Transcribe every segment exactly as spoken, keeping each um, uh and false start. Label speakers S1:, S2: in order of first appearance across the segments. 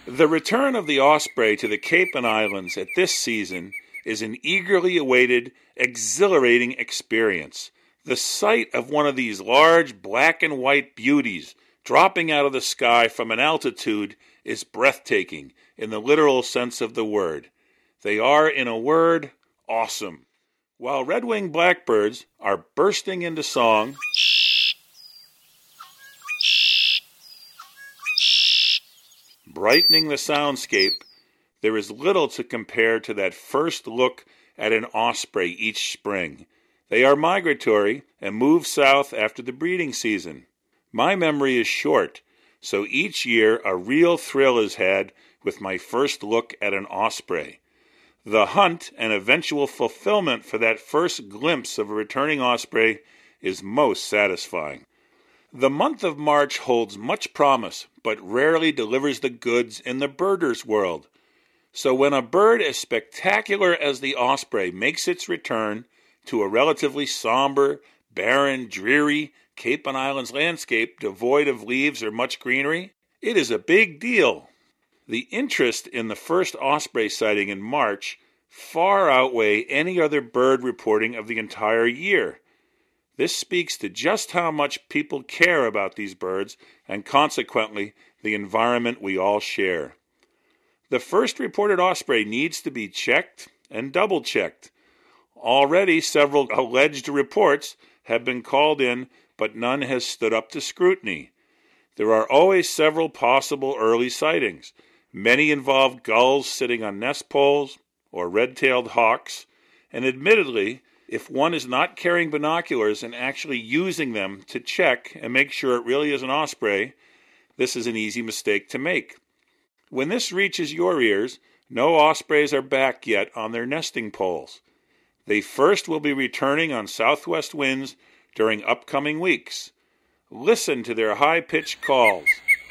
S1: The return of the osprey to the Cape and Islands at this season is an eagerly awaited, exhilarating experience. The sight of one of these large black and white beauties dropping out of the sky from an altitude is breathtaking in the literal sense of the word. They are, in a word, awesome. While red-winged blackbirds are bursting into song, brightening the soundscape, there is little to compare to that first look at an osprey each spring. They are migratory and move south after the breeding season. My memory is short, so each year a real thrill is had with my first look at an osprey. The hunt and eventual fulfillment for that first glimpse of a returning osprey is most satisfying. The month of March holds much promise, but rarely delivers the goods in the birder's world. So when a bird as spectacular as the osprey makes its return to a relatively somber, barren, dreary Cape and Islands landscape devoid of leaves or much greenery, it is a big deal. The interest in the first osprey sighting in March far outweigh any other bird reporting of the entire year. This speaks to just how much people care about these birds and consequently the environment we all share. The first reported osprey needs to be checked and double-checked. Already several alleged reports have been called in, but none has stood up to scrutiny. There are always several possible early sightings. Many involve gulls sitting on nest poles or red-tailed hawks, and admittedly, if one is not carrying binoculars and actually using them to check and make sure it really is an osprey, this is an easy mistake to make. When this reaches your ears, no ospreys are back yet on their nesting poles. They first will be returning on southwest winds during upcoming weeks. Listen to their high-pitched calls.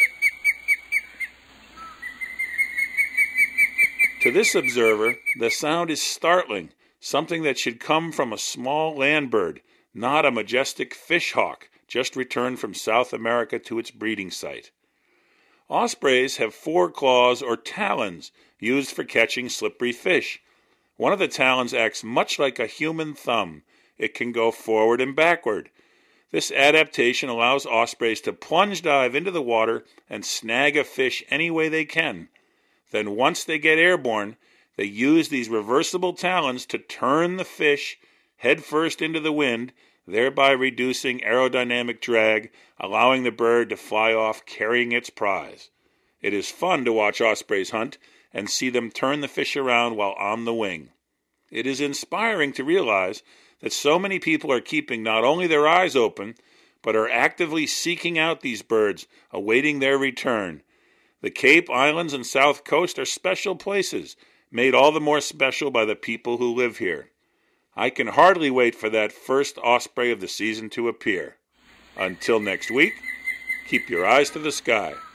S1: To this observer, the sound is startling, something that should come from a small land bird, not a majestic fish hawk just returned from South America to its breeding site. Ospreys have four claws or talons used for catching slippery fish. One of the talons acts much like a human thumb. It can go forward and backward. This adaptation allows ospreys to plunge dive into the water and snag a fish any way they can. Then once they get airborne, they use these reversible talons to turn the fish headfirst into the wind, thereby reducing aerodynamic drag, allowing the bird to fly off carrying its prize. It is fun to watch ospreys hunt and see them turn the fish around while on the wing. It is inspiring to realize that so many people are keeping not only their eyes open, but are actively seeking out these birds, awaiting their return. The Cape, Islands, and South Coast are special places, made all the more special by the people who live here. I can hardly wait for that first osprey of the season to appear. Until next week, keep your eyes to the sky.